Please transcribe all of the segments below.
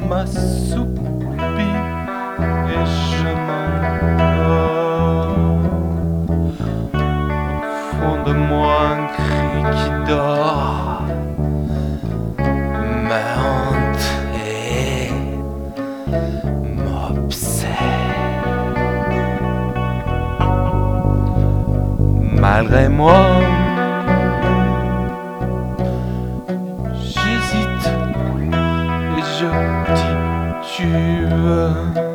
m'assoupis et je m'endors. Au fond de moi un cri qui dort me hante et m'obsède. Malgré moi, j'hésite et je titube.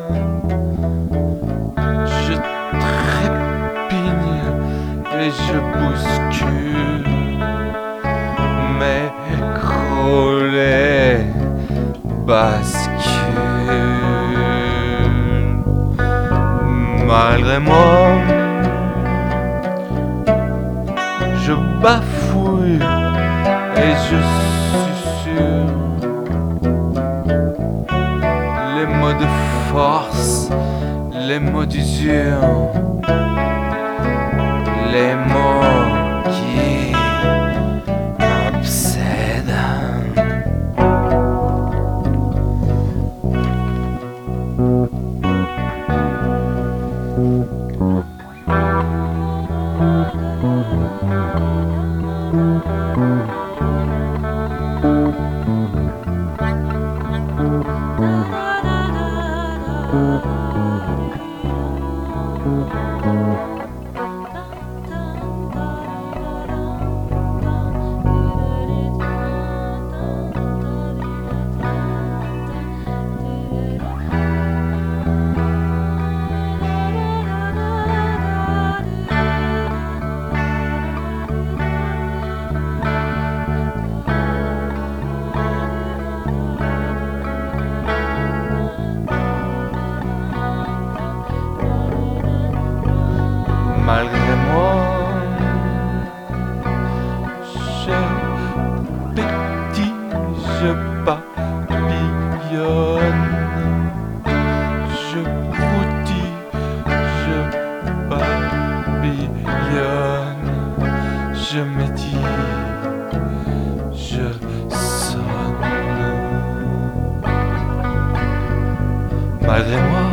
Je trépigne et je bouscule mes grolets basculent. Malgré moi, je bafouille et je susurre les mots de force, les mots d'usure, les mots qui m'obsèdent. Malgré moi, je pétille, je papillonne, je broutille, je papillonne, je médite, je sonne. Malgré moi,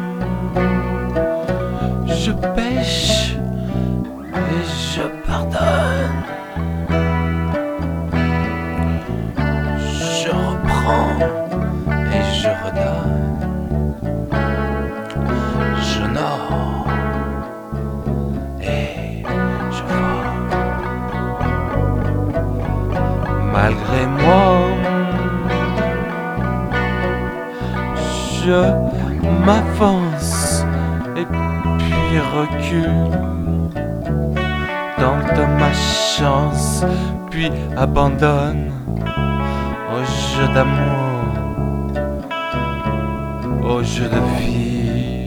je pêche et je pardonne. Je reprends et je redonne. Je nors et je vole. Malgré moi, je m'avance et puis recule, tente ma chance, puis abandonne au jeu d'amour, au jeu de vie.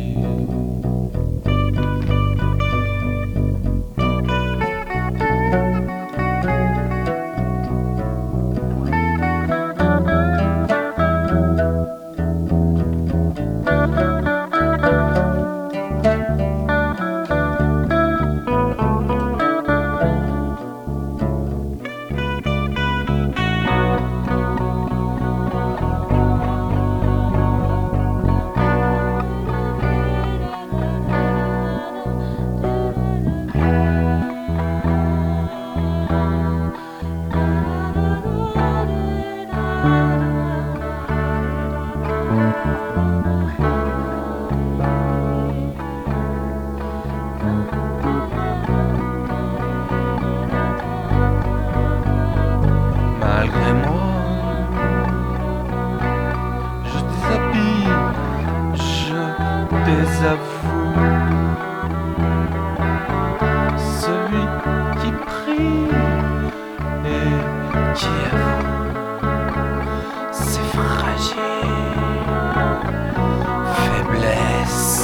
Malgré moi, je déshabille, je désavoue celui qui prie et qui avoue ses fragiles faiblesses.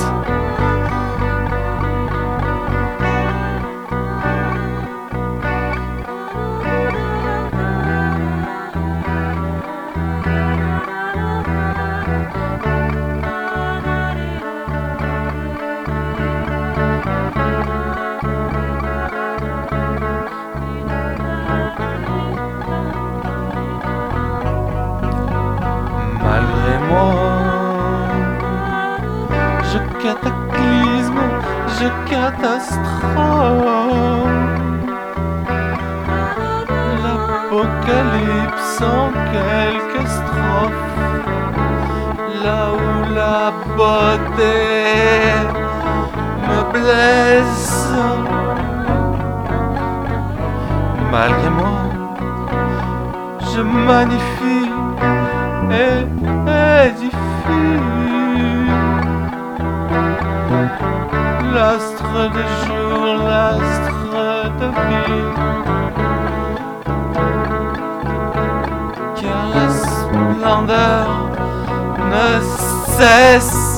catastrophe. L'apocalypse en quelques strophes. Là où la beauté me blesse. Malgré moi, je magnifie et édifie l'astre de jour, l'astre de vie. Car la splendeur ne cesse.